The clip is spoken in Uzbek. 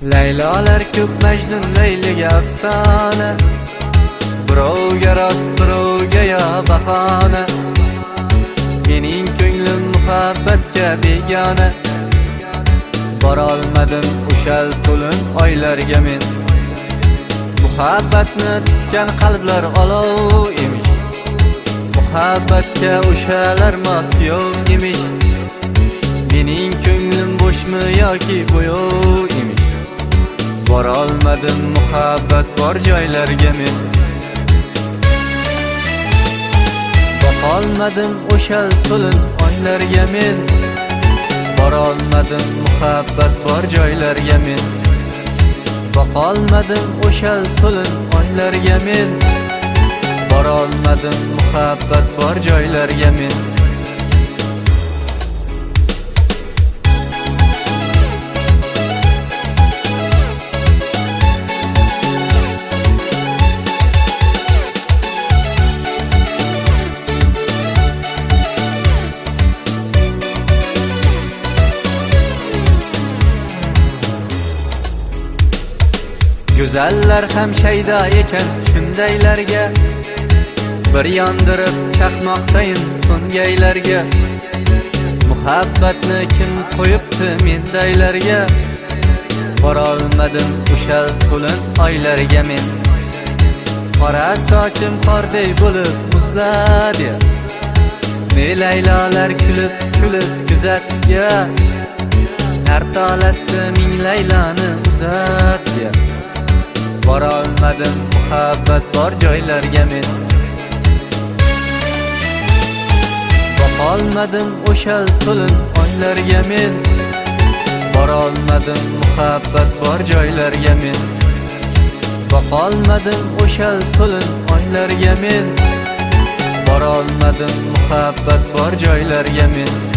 Laylolar ko'p, Majnun Layliga afsona. Birovga rost, birovga yo bahona. Mening ko'nglim muhabbatga begona. Borolmadim o'shal to'lin oylarga men. Muhabbatni tutgan qalblar olov emish. Muhabbatga o'shalar mos yo'q emish. Mening ko'nglim bo'shmi yoki bo'yoq emish. Borolmadim muhabbat bor joylarga men. Boqolmadim o'shal to'lin oylarga men. Borolmadim muhabbat bor joylarga men. Boqolmadim o'shal to'lin oylarga men. Borolmadim muhabbat bor joylarga men. Go'zallar ham shayda ekan shundaylarga. Bir yondirib chaqmoqdayin so'ngaylarga. Muhabbatni kim qo'yibdi mendaylarga? Borolmadim o'shal to'lin oylarga men. Qora sochim qorday bo'lib muzladi. Ne laylolar kulib kulib kuzatga. Har tolasi ming layloni uzatga. Borolmadim muhabbat bor joylarga men. Boqolmadim o'shal to'lin oylarga men. Borolmadim muhabbat bor joylarga men. Boqolmadim o'shal to'lin oylarga men. Borolmadim muhabbat bor joylarga men.